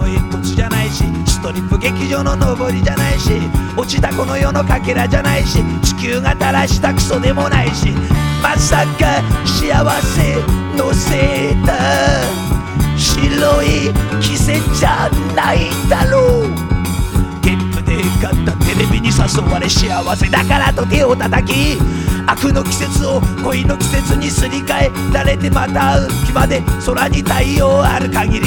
煙突じゃないし、ストリップ劇場の上りじゃないし、落ちたこの世のかけらじゃないし、地球が垂らしたクソでもないし、まさか幸せのせた白い季節じゃないだろう。ゲップで買ったテレビに誘われ、幸せだからと手を叩き、悪の季節を恋の季節にすり替えられて、また会う日まで空に太陽ある限り。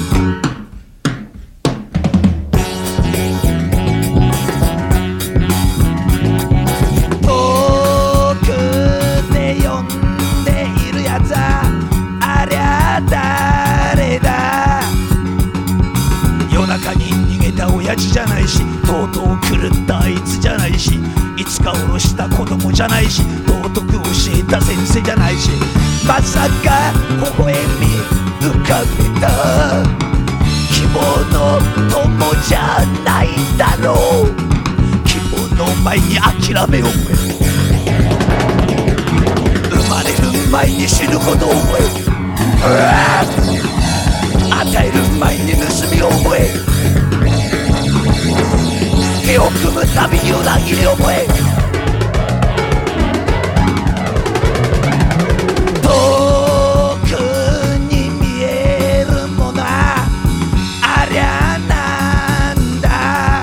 遠くで呼んでいるやつはありゃ誰だ。夜中に逃げた親父じゃないし、とうとう狂ったあいつじゃないし、いつか下ろした子供じゃないし、道徳教えた先生じゃないし、まさか微笑み浮かべた希望の友じゃないだろう。希望の前に諦めを覚え、生まれる前に死ぬことを覚え、与える前に盗みを覚え、手を組むたびに裏切りを覚え、遠くに見えるものはありゃなんだ。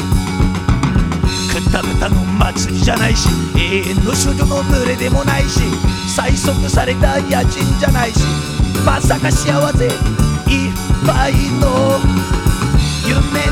くったくたの祭りじゃないし、永遠の処女の群れでもないし、催促された家賃じゃないし、まさか幸せいっぱいの夢